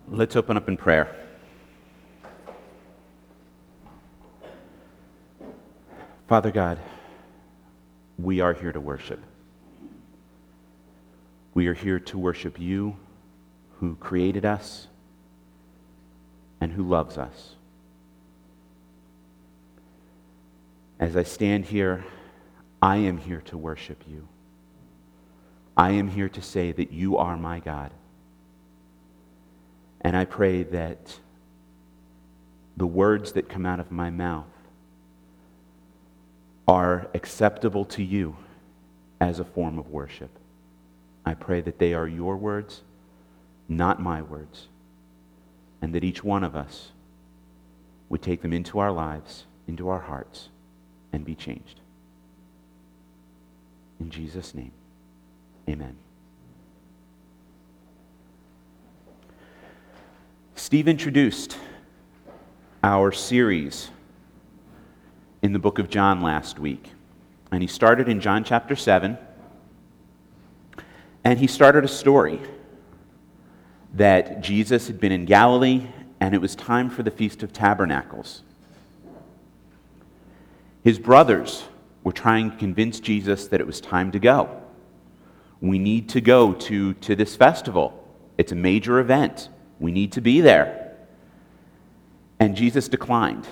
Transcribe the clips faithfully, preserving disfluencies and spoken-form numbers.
Let's open up in prayer. Father God, we are here to worship. We are here to worship you, who created us and who loves us. As I stand here, I am here to worship you. I am here to say that you are my God. And I pray that the words that come out of my mouth are acceptable to you as a form of worship. I pray that they are your words, not my words, and that each one of us would take them into our lives, into our hearts, and be changed. In Jesus' name, amen. Steve introduced our series in the book of John last week. And he started in John chapter seven. And he started a story that Jesus had been in Galilee and it was time for the Feast of Tabernacles. His brothers were trying to convince Jesus that it was time to go. We need to go to, to this festival. It's a major event. We need to be there. And Jesus declined.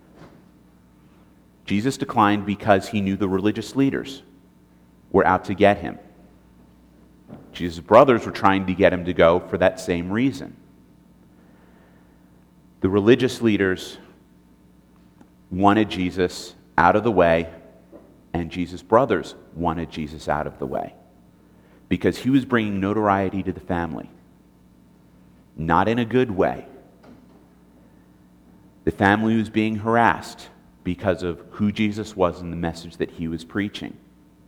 Jesus declined because he knew the religious leaders were out to get him. Jesus' brothers were trying to get him to go for that same reason. The religious leaders wanted Jesus out of the way, and Jesus' brothers wanted Jesus out of the way because he was bringing notoriety to the family. Not in a good way. The family was being harassed because of who Jesus was and the message that he was preaching.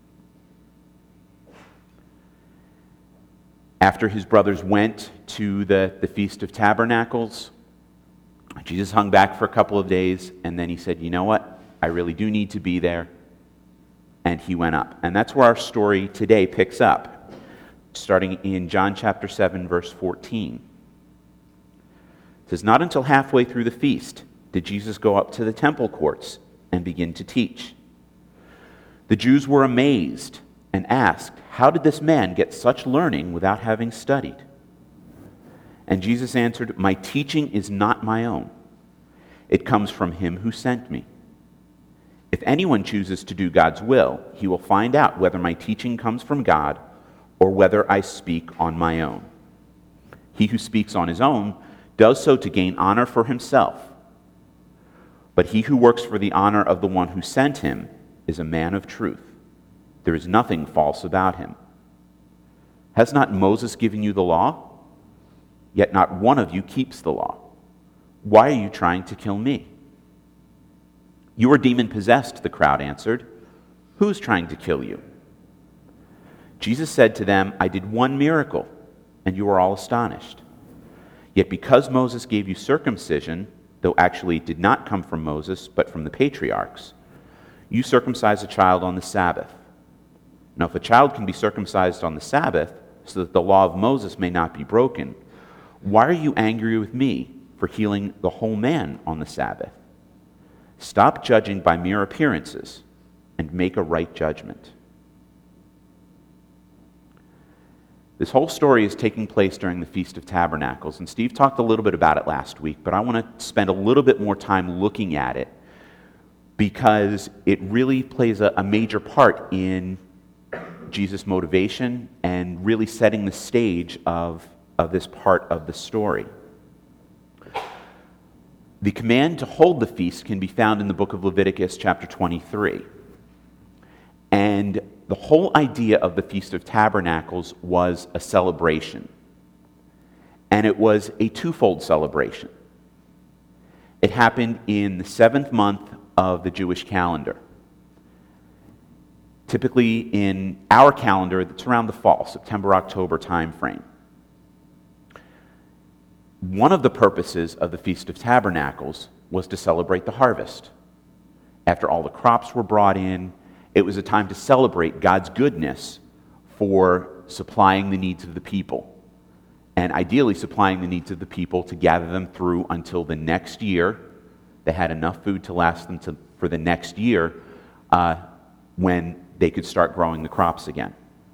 After his brothers went to the, the Feast of Tabernacles, Jesus hung back for a couple of days, and then he said, you know what? I really do need to be there. And he went up. And that's where our story today picks up, starting in John chapter seven, verse fourteen. It says, not until halfway through the feast did Jesus go up to the temple courts and begin to teach. The Jews were amazed and asked, how did this man get such learning without having studied? And Jesus answered, my teaching is not my own. It comes from him who sent me. If anyone chooses to do God's will, he will find out whether my teaching comes from God or whether I speak on my own. He who speaks on his own does so to gain honor for himself. But he who works for the honor of the one who sent him is a man of truth. There is nothing false about him. Has not Moses given you the law? Yet not one of you keeps the law. Why are you trying to kill me? You are demon-possessed, the crowd answered. Who is trying to kill you? Jesus said to them, I did one miracle, and you are all astonished. Yet because Moses gave you circumcision, though actually it did not come from Moses, but from the patriarchs, you circumcise a child on the Sabbath. Now if a child can be circumcised on the Sabbath, so that the law of Moses may not be broken, why are you angry with me for healing the whole man on the Sabbath? Stop judging by mere appearances and make a right judgment. This whole story is taking place during the Feast of Tabernacles, and Steve talked a little bit about it last week, but I want to spend a little bit more time looking at it because it really plays a, a major part in Jesus' motivation and really setting the stage of, of this part of the story. The command to hold the feast can be found in the book of Leviticus chapter twenty-three. And the whole idea of the Feast of Tabernacles was a celebration. And it was a twofold celebration. It happened in the seventh month of the Jewish calendar. Typically in our calendar, it's around the fall, September, October time frame. One of the purposes of the Feast of Tabernacles was to celebrate the harvest. After all the crops were brought in, it was a time to celebrate God's goodness for supplying the needs of the people and ideally supplying the needs of the people to gather them through until the next year. They had enough food to last them to, for the next year uh, when they could start growing the crops again.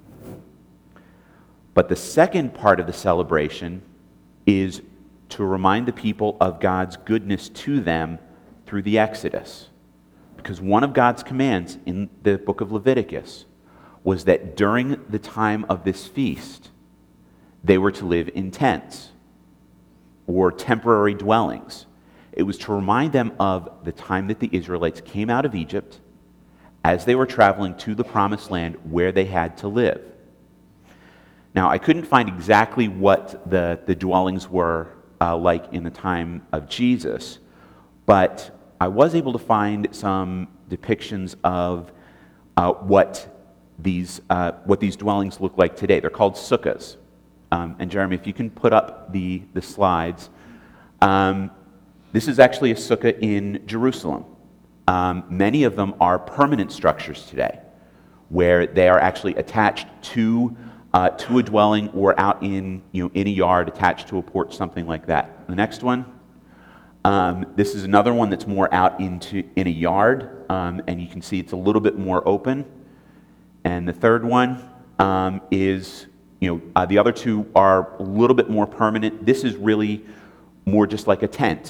But the second part of the celebration is to remind the people of God's goodness to them through the Exodus. Because one of God's commands in the book of Leviticus was that during the time of this feast, they were to live in tents or temporary dwellings. It was to remind them of the time that the Israelites came out of Egypt as they were traveling to the promised land where they had to live. Now, I couldn't find exactly what the, the dwellings were uh, like in the time of Jesus, but I was able to find some depictions of uh, what these uh, what these dwellings look like today. They're called sukkahs. Um, and Jeremy, if you can put up the, the slides. Um, this is actually a sukkah in Jerusalem. Um, many of them are permanent structures today, where they are actually attached to uh, to a dwelling or out in you know in a yard, attached to a porch, something like that. The next one. Um, this is another one that's more out into in a yard, um, and you can see it's a little bit more open. And the third one um, is, you know, uh, the other two are a little bit more permanent. This is really more just like a tent.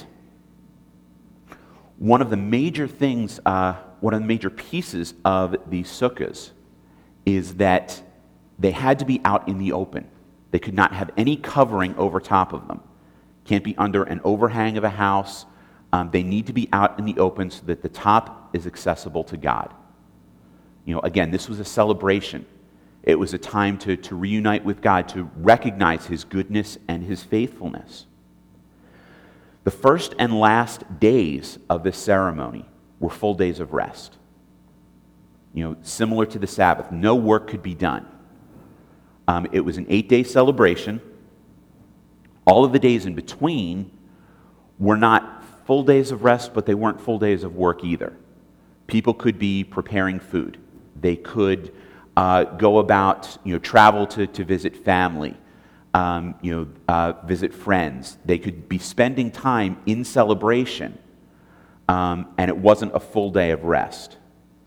One of the major things, uh, one of the major pieces of these sukkahs is that they had to be out in the open. They could not have any covering over top of them. Can't be under an overhang of a house. Um, they need to be out in the open so that the top is accessible to God. You know, again, this was a celebration. It was a time to, to reunite with God, to recognize His goodness and His faithfulness. The first and last days of this ceremony were full days of rest. You know, similar to the Sabbath, no work could be done. Um, it was an eight-day celebration. All of the days in between were not full days of rest, but they weren't full days of work either. People could be preparing food. They could uh, go about, you know, travel to, to visit family, um, you know, uh, visit friends. They could be spending time in celebration, um, and it wasn't a full day of rest.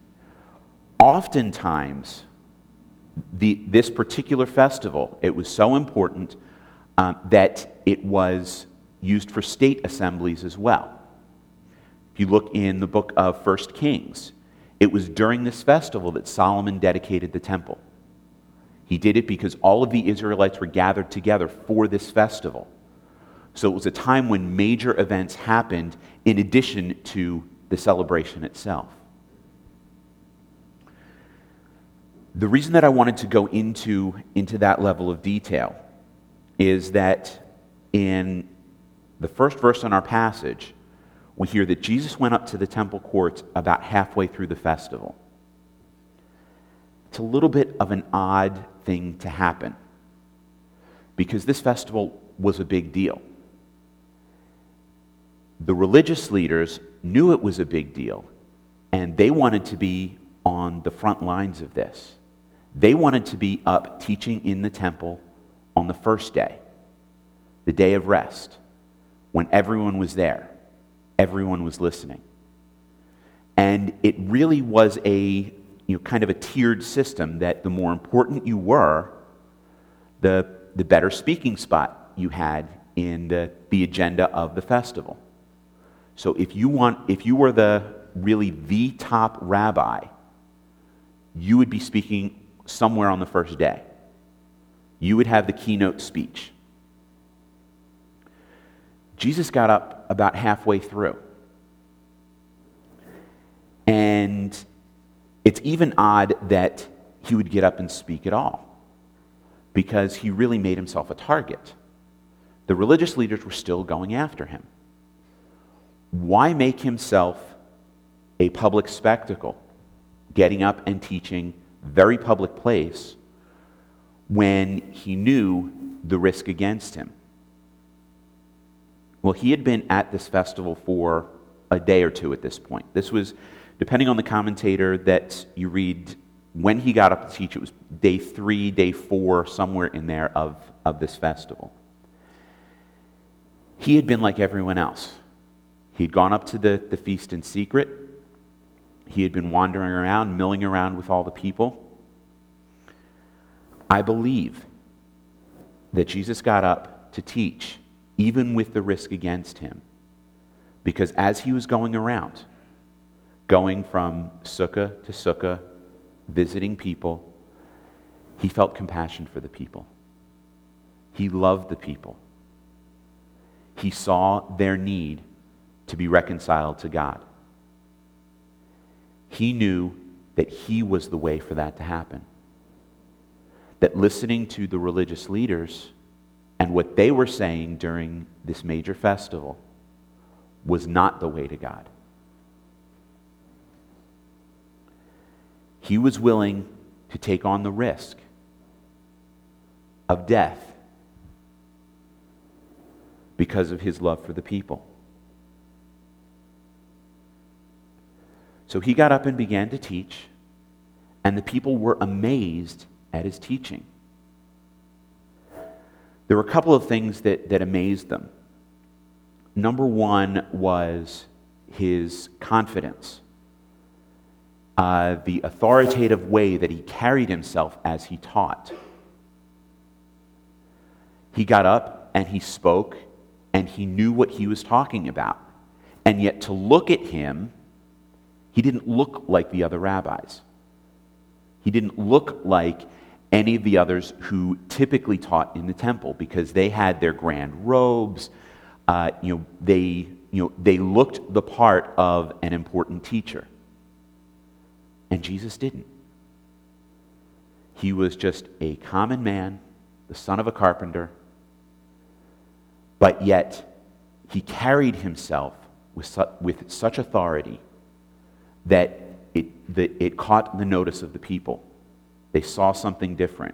Oftentimes, the, this particular festival, it was so important um, that it was used for state assemblies as well. If you look in the book of First Kings, it was during this festival that Solomon dedicated the temple. He did it because all of the Israelites were gathered together for this festival. So it was a time when major events happened in addition to the celebration itself. The reason that I wanted to go into, into that level of detail is that in the first verse in our passage, we hear that Jesus went up to the temple courts about halfway through the festival. It's a little bit of an odd thing to happen because this festival was a big deal. The religious leaders knew it was a big deal, and they wanted to be on the front lines of this. They wanted to be up teaching in the temple on the first day, the day of rest, when everyone was there, everyone was listening. And it really was a, you know, kind of a tiered system that the more important you were, the, the better speaking spot you had in the, the agenda of the festival. So if you want, if you were the really the top rabbi, you would be speaking somewhere on the first day. You would have the keynote speech. Jesus got up about halfway through. And it's even odd that he would get up and speak at all, because he really made himself a target. The religious leaders were still going after him. Why make himself a public spectacle, getting up and teaching, very public place, when he knew the risk against him? Well, he had been at this festival for a day or two at this point. This was, depending on the commentator that you read, when he got up to teach, it was day three, day four, somewhere in there of, of this festival. He had been like everyone else. He'd gone up to the, the feast in secret. He had been wandering around, milling around with all the people. I believe that Jesus got up to teach, even with the risk against him, because as he was going around, going from sukkah to sukkah, visiting people, he felt compassion for the people. He loved the people. He saw their need to be reconciled to God. He knew that he was the way for that to happen. That listening to the religious leaders and what they were saying during this major festival was not the way to God. He was willing to take on the risk of death because of his love for the people. So he got up and began to teach, and the people were amazed at his teaching. There were a couple of things that, that amazed them. Number one was his confidence, uh, the authoritative way that he carried himself as he taught. He got up and he spoke, and he knew what he was talking about. And yet to look at him, he didn't look like the other rabbis. He didn't look like any of the others who typically taught in the temple, because they had their grand robes. Uh, you know, they, you know, they looked the part of an important teacher. And Jesus didn't. He was just a common man, the son of a carpenter, but yet he carried himself with, su- with such authority that it, that it caught the notice of the people. They saw something different.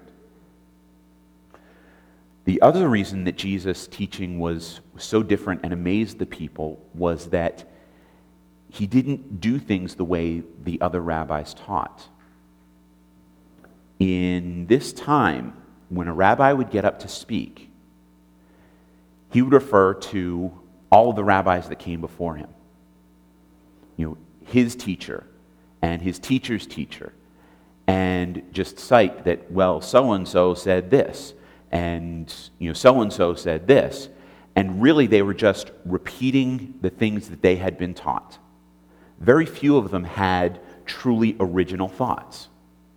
The other reason that Jesus' teaching was, was so different and amazed the people was that he didn't do things the way the other rabbis taught. In this time, when a rabbi would get up to speak, he would refer to all of the rabbis that came before him. You know, his teacher and his teacher's teacher, and just cite that, well, so-and-so said this, and, you know, so-and-so said this. And really they were just repeating the things that they had been taught. Very few of them had truly original thoughts.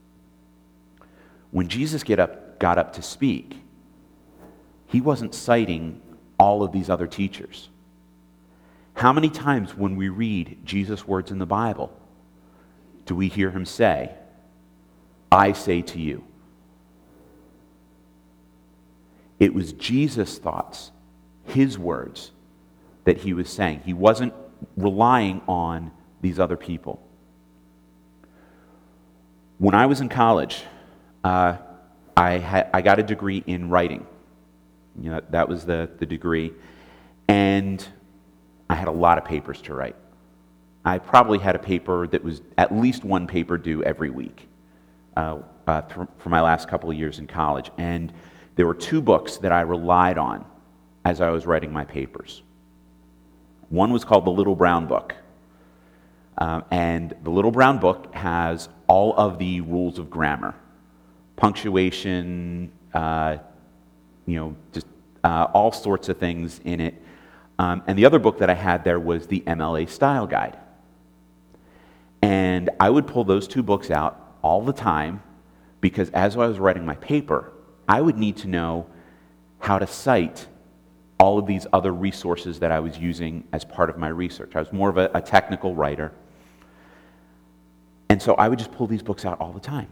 When Jesus get up, got up to speak, he wasn't citing all of these other teachers. How many times when we read Jesus' words in the Bible do we hear him say, "I say to you"? It was Jesus' thoughts, his words, that he was saying. He wasn't relying on these other people. When I was in college, uh, I had I got a degree in writing. You know, that was the, the degree. And I had a lot of papers to write. I probably had a paper that was at least one paper due every week uh, uh, th- for my last couple of years in college. And there were two books that I relied on as I was writing my papers. One was called The Little Brown Book. Um, and The Little Brown Book has all of the rules of grammar, punctuation, uh, you know, just uh, all sorts of things in it. Um, and the other book that I had there was the M L A Style Guide. And I would pull those two books out all the time, because as I was writing my paper, I would need to know how to cite all of these other resources that I was using as part of my research. I was more of a, a technical writer. And so I would just pull these books out all the time.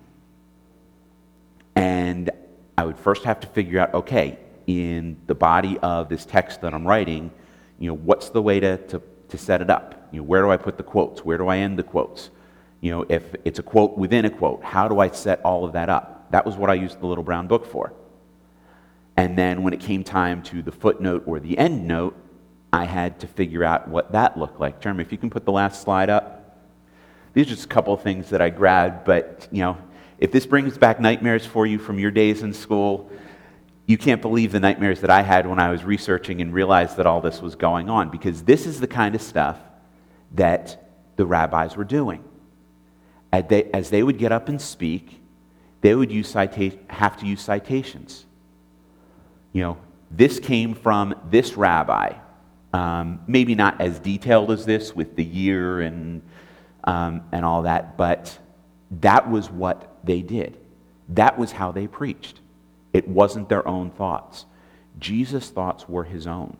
And I would first have to figure out, okay, in the body of this text that I'm writing, you know, what's the way to, to, to set it up? You know, where do I put the quotes? Where do I end the quotes? You know, if it's a quote within a quote, how do I set all of that up? That was what I used the Little Brown Book for. And then when it came time to the footnote or the end note, I had to figure out what that looked like. Jeremy, if you can put the last slide up. These are just a couple of things that I grabbed, but, you know, if this brings back nightmares for you from your days in school, You can't believe the nightmares that I had when I was researching and realized that all this was going on, because this is the kind of stuff that the rabbis were doing. As they, as they would get up and speak, they would use cita- have to use citations. You know, this came from this rabbi. Um, maybe not as detailed as this with the year and um, and all that, but that was what they did. That was how they preached. It wasn't their own thoughts. Jesus' thoughts were his own.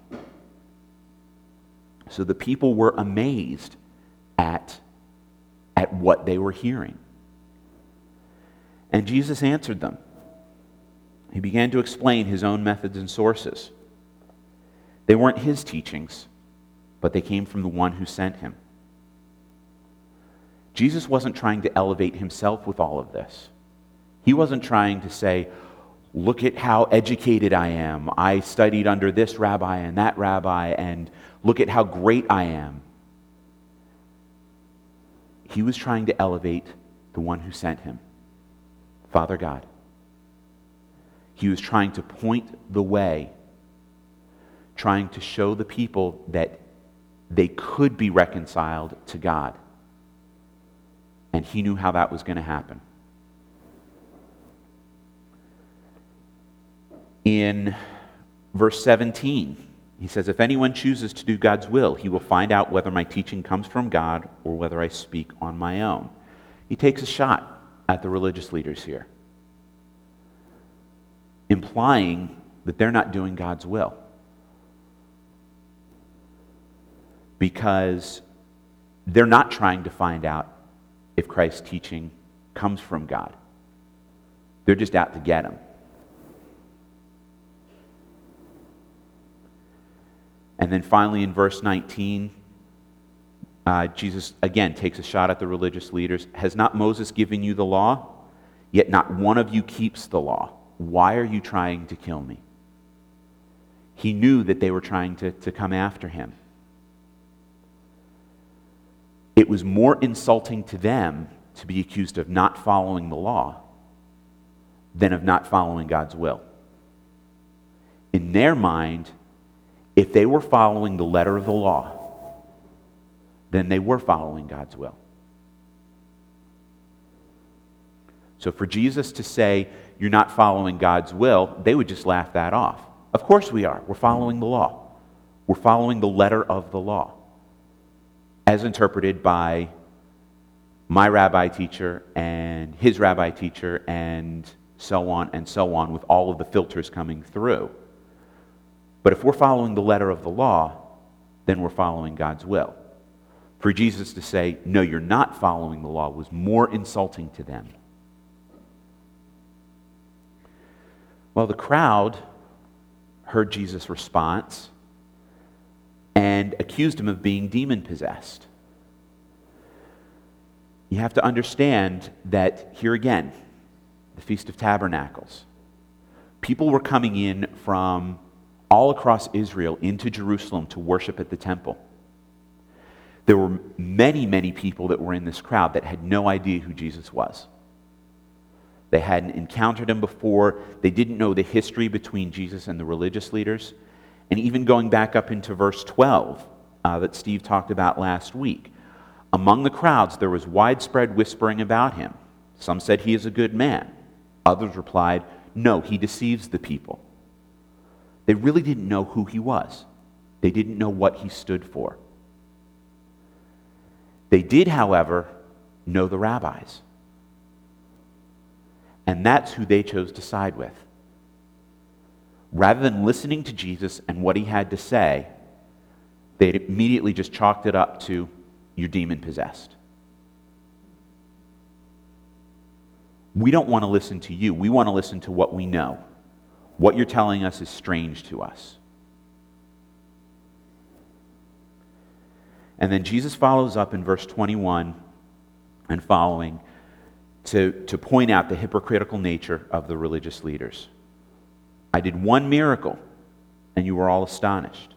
So the people were amazed at, at what they were hearing. And Jesus answered them. He began to explain his own methods and sources. They weren't his teachings, but they came from the one who sent him. Jesus wasn't trying to elevate himself with all of this. He wasn't trying to say, look at how educated I am. I studied under this rabbi and that rabbi, and look at how great I am. He was trying to elevate the one who sent him, Father God. He was trying to point the way, trying to show the people that they could be reconciled to God. And he knew how that was going to happen. In verse seventeen, he says, if anyone chooses to do God's will, he will find out whether my teaching comes from God or whether I speak on my own. He takes a shot at the religious leaders here, implying that they're not doing God's will. Because they're not trying to find out if Christ's teaching comes from God. They're just out to get him. And then finally in verse nineteen, uh, Jesus again takes a shot at the religious leaders. Has not Moses given you the law? Yet not one of you keeps the law. Why are you trying to kill me? He knew that they were trying to, to come after him. It was more insulting to them to be accused of not following the law than of not following God's will. In their mind, if they were following the letter of the law, then they were following God's will. So for Jesus to say, you're not following God's will, they would just laugh that off. Of course we are. We're following the law. We're following the letter of the law, as interpreted by my rabbi teacher and his rabbi teacher and so on and so on, with all of the filters coming through. But if we're following the letter of the law, then we're following God's will. For Jesus to say, no, you're not following the law, was more insulting to them. Well, the crowd heard Jesus' response and accused him of being demon-possessed. You have to understand that here again, the Feast of Tabernacles, people were coming in from all across Israel into Jerusalem to worship at the temple. There were many, many people that were in this crowd that had no idea who Jesus was. They hadn't encountered him before. They didn't know the history between Jesus and the religious leaders. And even going back up into verse twelve uh, that Steve talked about last week, among the crowds there was widespread whispering about him. Some said he is a good man. Others replied, no, he deceives the people. They really didn't know who he was. They didn't know what he stood for. They did, however, know the rabbis. And that's who they chose to side with. Rather than listening to Jesus and what he had to say, they immediately just chalked it up to, you're demon-possessed. We don't want to listen to you. We want to listen to what we know. What you're telling us is strange to us. And then Jesus follows up in verse twenty-one and following to, to point out the hypocritical nature of the religious leaders. I did one miracle, and you were all astonished.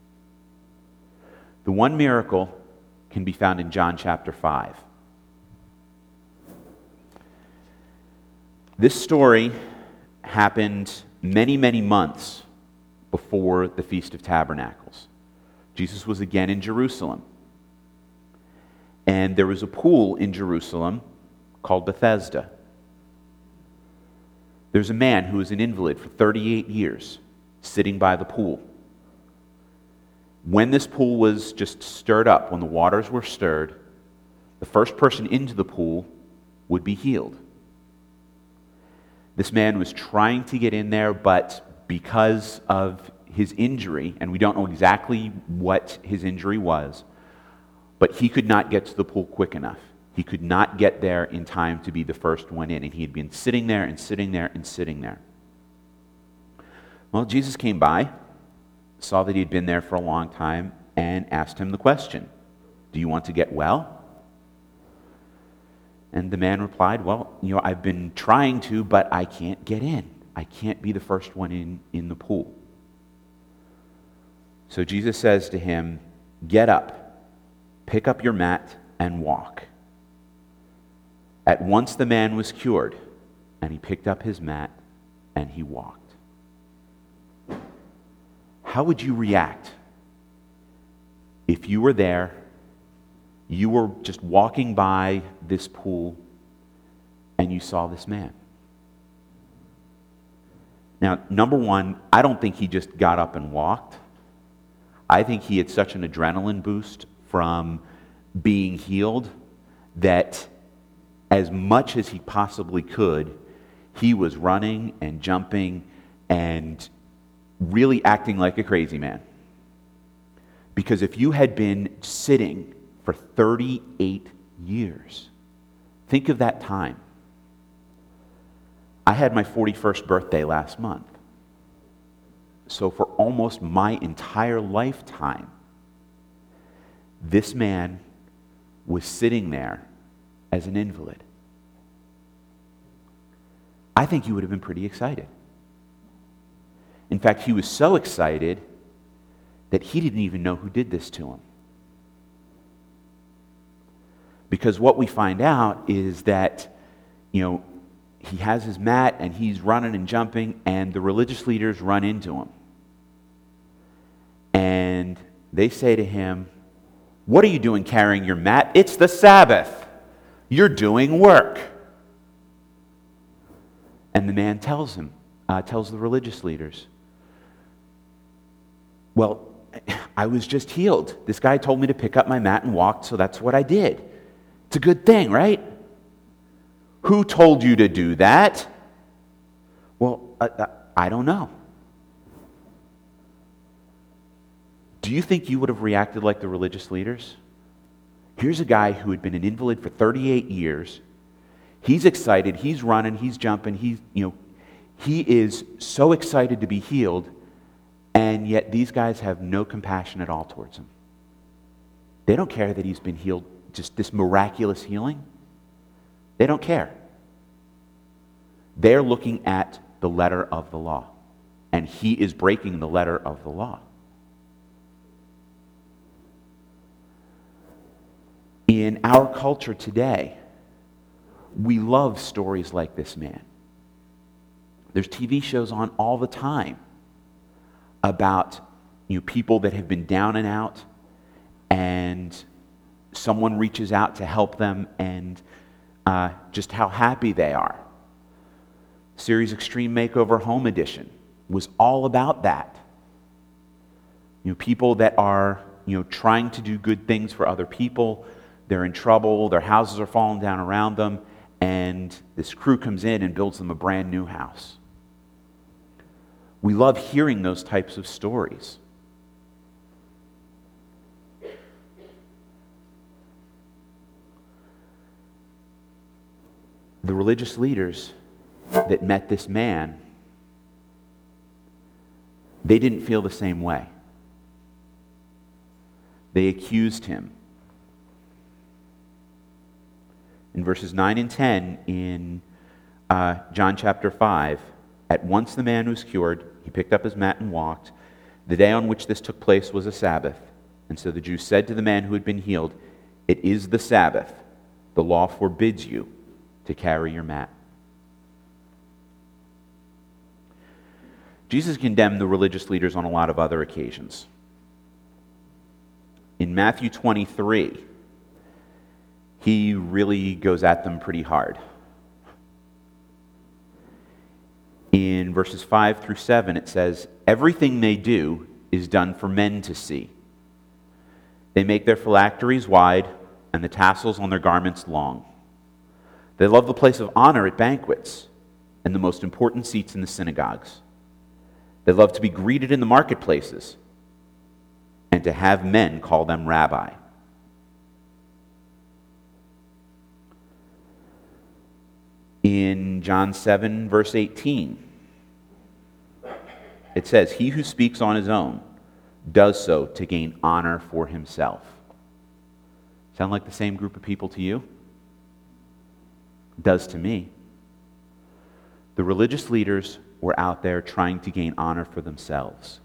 The one miracle can be found in John chapter five. This story happened many, many months before the Feast of Tabernacles. Jesus was again in Jerusalem. And there was a pool in Jerusalem called Bethesda. There's a man who was an invalid for thirty-eight years sitting by the pool. When this pool was just stirred up, when the waters were stirred, the first person into the pool would be healed. This man was trying to get in there, but because of his injury, and we don't know exactly what his injury was, but he could not get to the pool quick enough. He could not get there in time to be the first one in, and he had been sitting there and sitting there and sitting there. Well, Jesus came by, saw that he had been there for a long time, and asked him the question, "Do you want to get well?" And the man replied, "Well, you know, I've been trying to, but I can't get in. I can't be the first one in in the pool." So Jesus says to him, "Get up, pick up your mat, and walk." At once the man was cured, and he picked up his mat, and he walked. How would you react if you were there, you were just walking by this pool, and you saw this man? Now, number one, I don't think he just got up and walked. I think he had such an adrenaline boost from being healed that as much as he possibly could, he was running and jumping and really acting like a crazy man. Because if you had been sitting for thirty-eight years, think of that time. I had my forty-first birthday last month. So for almost my entire lifetime, this man was sitting there as an invalid. I think he would have been pretty excited. In fact, he was so excited that he didn't even know who did this to him. Because what we find out is that, you know, he has his mat and he's running and jumping, and the religious leaders run into him. And they say to him, "What are you doing carrying your mat? It's the Sabbath. You're doing work." And the man tells him, uh, tells the religious leaders, "Well, I was just healed. This guy told me to pick up my mat and walk, so that's what I did. It's a good thing, right? Who told you to do that?" "Well, uh, uh, I don't know." Do you think you would have reacted like the religious leaders? Here's a guy who had been an invalid for thirty-eight years. He's excited, he's running, he's jumping, he's, you know, he is so excited to be healed, and yet these guys have no compassion at all towards him. They don't care that he's been healed, just this miraculous healing. They don't care. They're looking at the letter of the law, and he is breaking the letter of the law. In our culture today, we love stories like this man. There's T V shows on all the time about, you know, people that have been down and out, and someone reaches out to help them, and uh, just how happy they are. Series Extreme Makeover Home Edition was all about that. You know, people that are, you know, trying to do good things for other people. They're in trouble, their houses are falling down around them, and this crew comes in and builds them a brand new house. We love hearing those types of stories. The religious leaders that met this man, they didn't feel the same way. They accused him. In verses nine and ten in uh, John chapter five, "At once the man was cured. He picked up his mat and walked. The day on which this took place was a Sabbath. And so the Jews said to the man who had been healed, 'It is the Sabbath. The law forbids you to carry your mat.'" Jesus condemned the religious leaders on a lot of other occasions. In Matthew twenty-three, he really goes at them pretty hard. In verses five through seven, it says, "Everything they do is done for men to see. They make their phylacteries wide and the tassels on their garments long. They love the place of honor at banquets and the most important seats in the synagogues. They love to be greeted in the marketplaces and to have men call them rabbi." In John seven, verse eighteen, it says, "He who speaks on his own does so to gain honor for himself." Sound like the same group of people to you? Does to me. The religious leaders were out there trying to gain honor for themselves.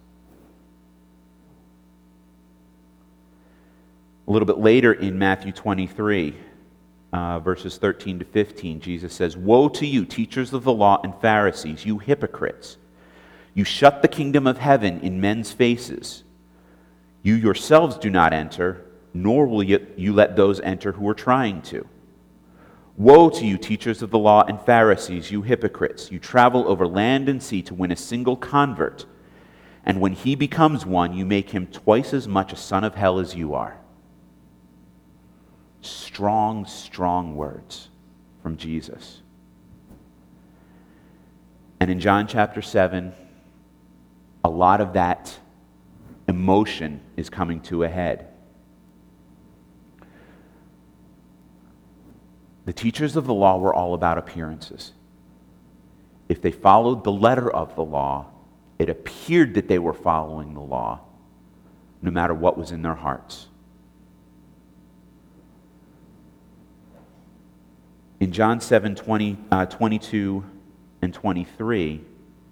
A little bit later in Matthew twenty-three, uh, verses thirteen to fifteen, Jesus says, "Woe to you, teachers of the law and Pharisees, you hypocrites! You shut the kingdom of heaven in men's faces. You yourselves do not enter, nor will you let those enter who are trying to. Woe to you, teachers of the law and Pharisees, you hypocrites! You travel over land and sea to win a single convert, and when he becomes one, you make him twice as much a son of hell as you are." Strong, strong words from Jesus. And in John chapter seven, a lot of that emotion is coming to a head. The teachers of the law were all about appearances. If they followed the letter of the law, it appeared that they were following the law, no matter what was in their hearts. In John seven, twenty, uh, twenty-two and twenty-three,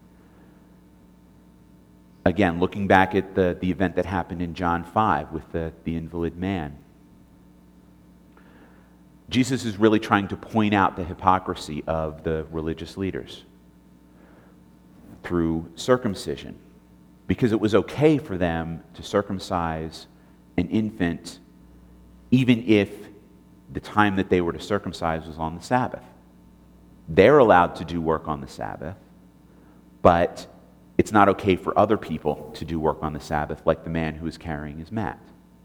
again, looking back at the, the event that happened in John five with the, the invalid man, Jesus is really trying to point out the hypocrisy of the religious leaders through circumcision, because it was okay for them to circumcise an infant even if the time that they were to circumcise was on the Sabbath. They're allowed to do work on the Sabbath, but it's not okay for other people to do work on the Sabbath, like the man who is carrying his mat.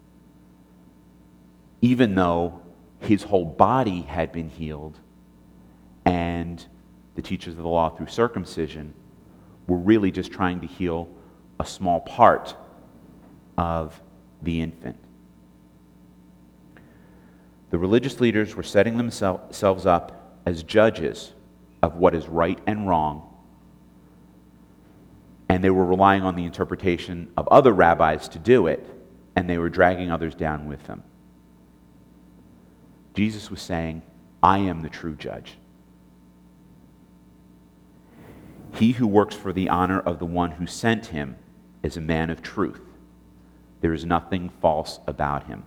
Even though his whole body had been healed, and the teachers of the law through circumcision were really just trying to heal a small part of the infant. The religious leaders were setting themselves up as judges of what is right and wrong, and they were relying on the interpretation of other rabbis to do it, and they were dragging others down with them. Jesus was saying, "I am the true judge. He who works for the honor of the one who sent him is a man of truth. There is nothing false about him."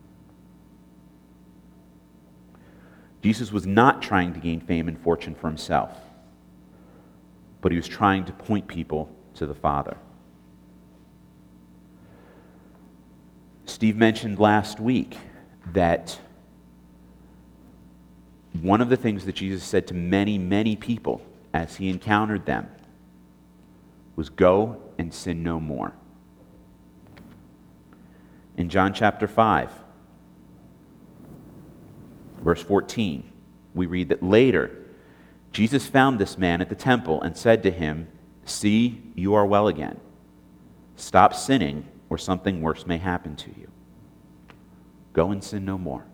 Jesus was not trying to gain fame and fortune for himself, but he was trying to point people to the Father. Steve mentioned last week that one of the things that Jesus said to many, many people as he encountered them was, "Go and sin no more." In John chapter five, verse fourteen, we read that later Jesus found this man at the temple and said to him, "See, you are well again. Stop sinning, or something worse may happen to you. Go and sin no more."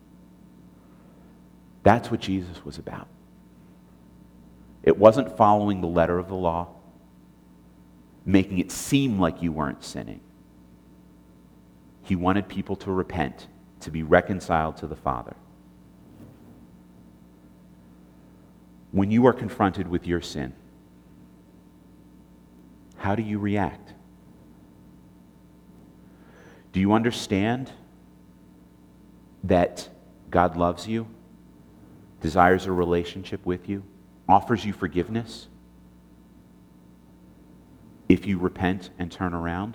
That's what Jesus was about. It wasn't following the letter of the law, making it seem like you weren't sinning. He wanted people to repent, to be reconciled to the Father. When you are confronted with your sin, how do you react? Do you understand that God loves you, desires a relationship with you, offers you forgiveness? if you repent and turn around?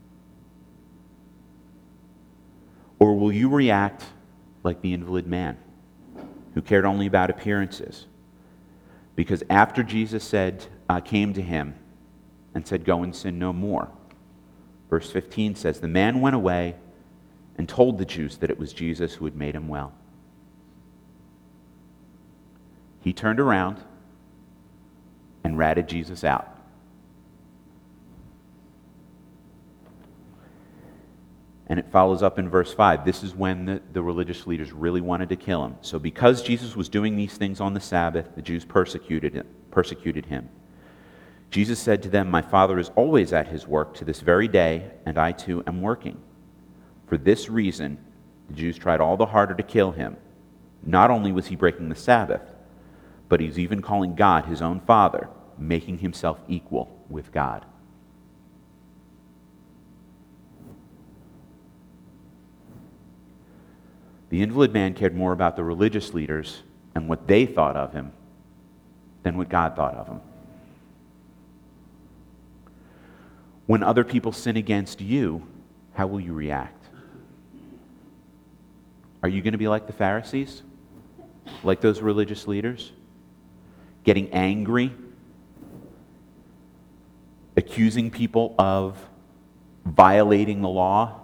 Or will you react like the invalid man who cared only about appearances? Because after Jesus said, uh, came to him and said, "Go and sin no more," verse fifteen says, the man went away and told the Jews that it was Jesus who had made him well. He turned around and ratted Jesus out. And it follows up in verse five. This is when the, the religious leaders really wanted to kill him. So because Jesus was doing these things on the Sabbath, the Jews persecuted him. Persecuted him. Jesus said to them, "My Father is always at his work to this very day, and I too am working." For this reason, the Jews tried all the harder to kill him. Not only was he breaking the Sabbath, but he's even calling God his own Father, making himself equal with God. The invalid man cared more about the religious leaders and what they thought of him than what God thought of him. When other people sin against you, how will you react? Are you going to be like the Pharisees? Like those religious leaders? Getting angry? Accusing people of violating the law?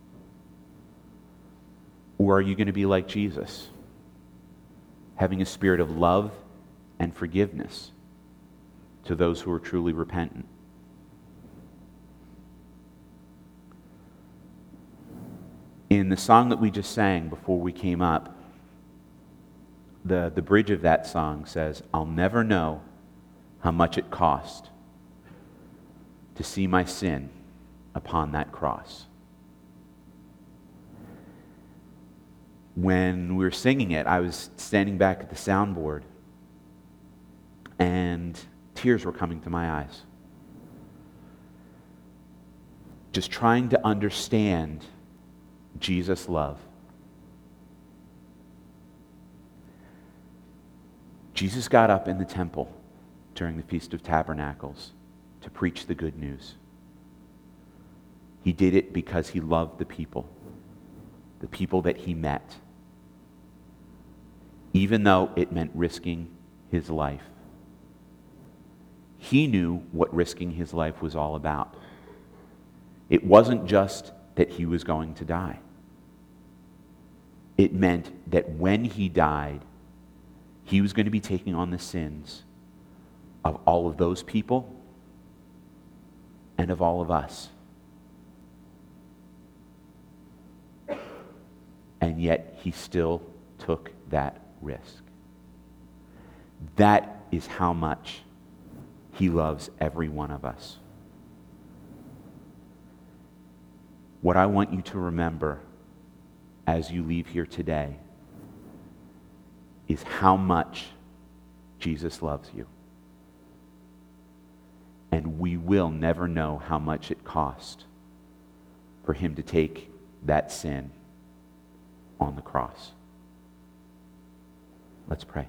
Or are you going to be like Jesus, having a spirit of love and forgiveness to those who are truly repentant? In the song that we just sang before we came up, the, the bridge of that song says, "I'll never know how much it cost to see my sin upon that cross." When we were singing it, I was standing back at the soundboard, and tears were coming to my eyes. Just trying to understand Jesus' love. Jesus got up in the temple during the Feast of Tabernacles to preach the good news. He did it because he loved the people, the people that he met, even though it meant risking his life. He knew what risking his life was all about. It wasn't just that he was going to die. It meant that when he died, he was going to be taking on the sins of all of those people and of all of us. And yet he still took that risk. That is how much he loves every one of us. What I want you to remember as you leave here today is how much Jesus loves you. And we will never know how much it cost for him to take that sin on the cross. Let's pray.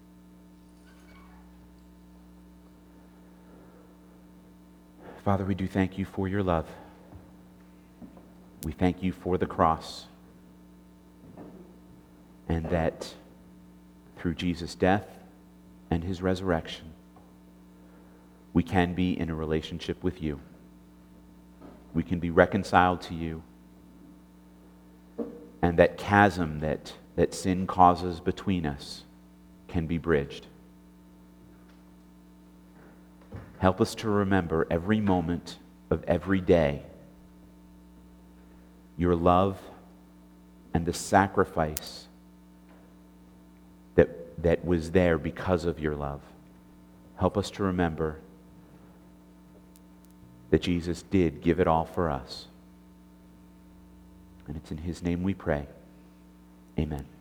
Father, we do thank you for your love. We thank you for the cross, and that through Jesus' death and his resurrection, we can be in a relationship with you. We can be reconciled to you. And that chasm that, that sin causes between us can be bridged. Help us to remember every moment of every day your love and the sacrifice that, that was there because of your love. Help us to remember that Jesus did give it all for us. And it's in his name we pray. Amen.